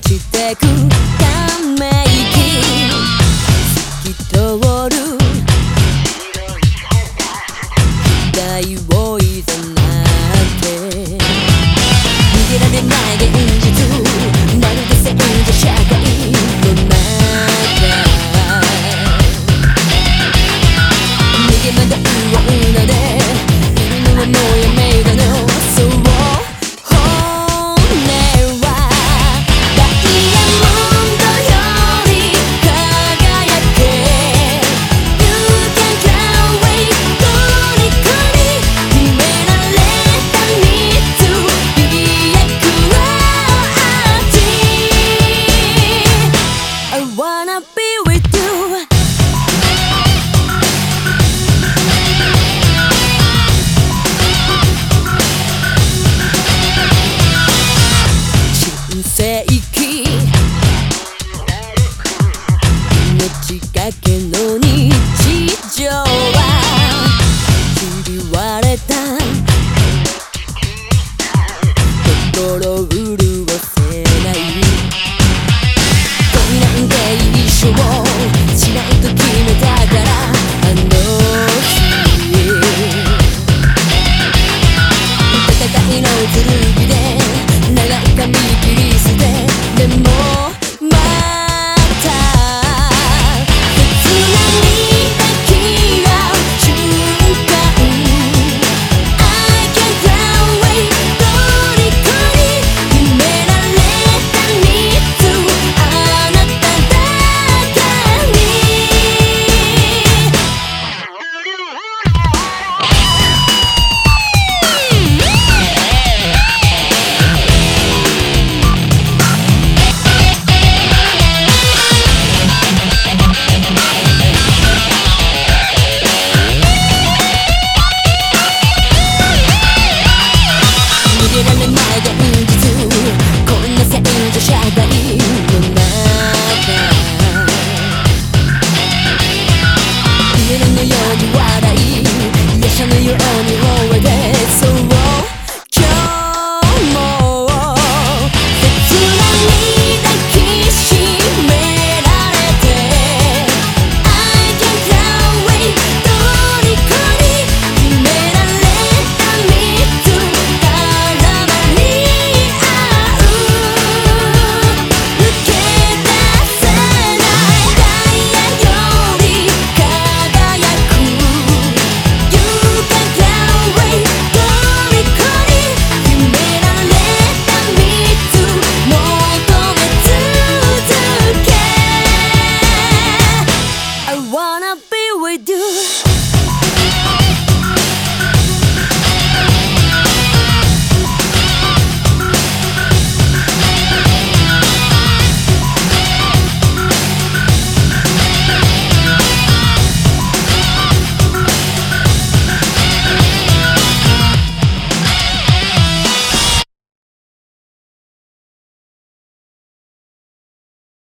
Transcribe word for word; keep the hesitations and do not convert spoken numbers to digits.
してくため息透き通る期待をいざなって逃げられない現実まるで戦時社会の中逃げ惑う女でいるのはもうやめだのそう本音はダイヤモンドより輝け You can fly away 虜に決められたみつびやく味 I wanna be with you世紀命がけの日常はひび割れた心潤